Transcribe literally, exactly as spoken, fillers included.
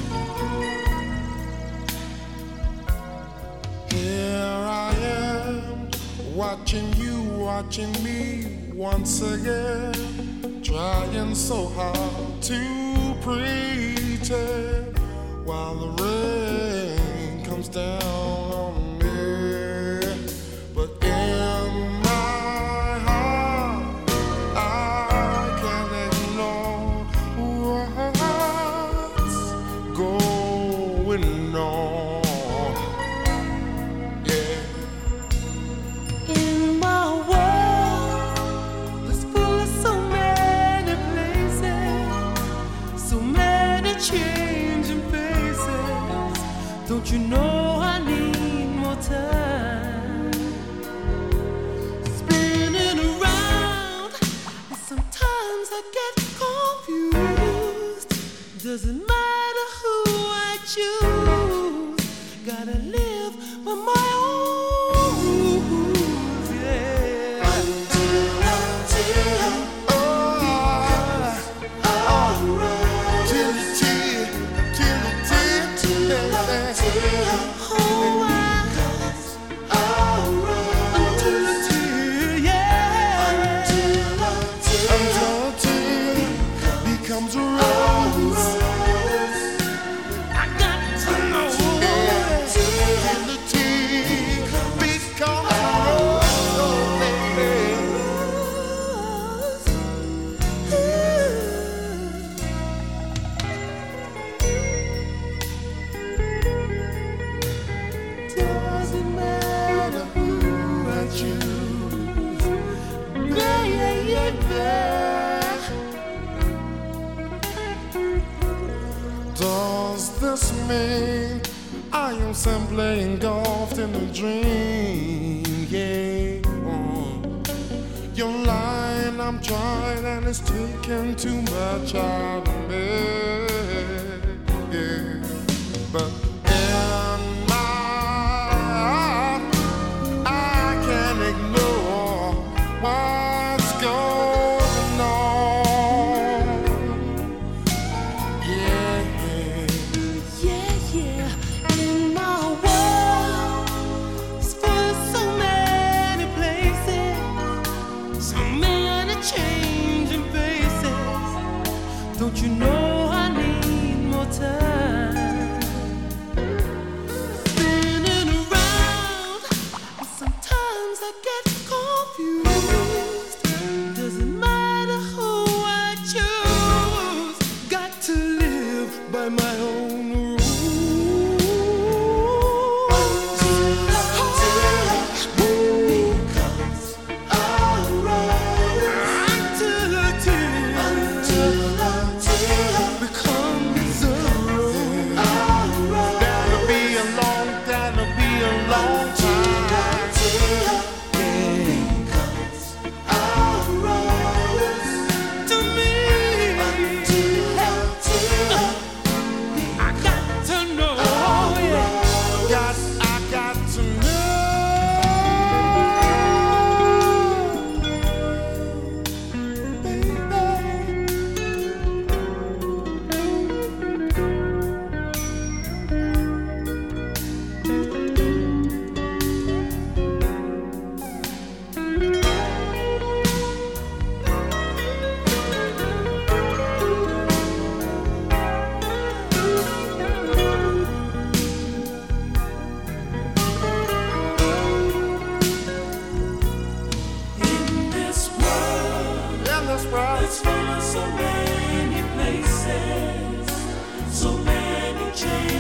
Here I am, watching you, watching me once again, trying so hard to pretend while the rain comes down on me. But in my heart, I can't ignore what's going on. Changing faces, don't you know I need more time? Spinning around, and sometimes I get confused. Doesn't matter who I choose, gotta live by my own rules, yeah. Until, until comes a rose. I got to know till the tea becomes a rose, baby. Doesn't matter who I choose, baby. Does this mean I am simply engulfed in a dream? Yeah. Mm. You're lying, I'm trying, and it's taking too much out of me. Yeah. But in my heart, I can't ignore what's going on. Yeah. Don't you know I need more time? Spinning around, and sometimes I get confused. Doesn't matter who I choose, got to live by my own rules. It's full of so many places, so many changes.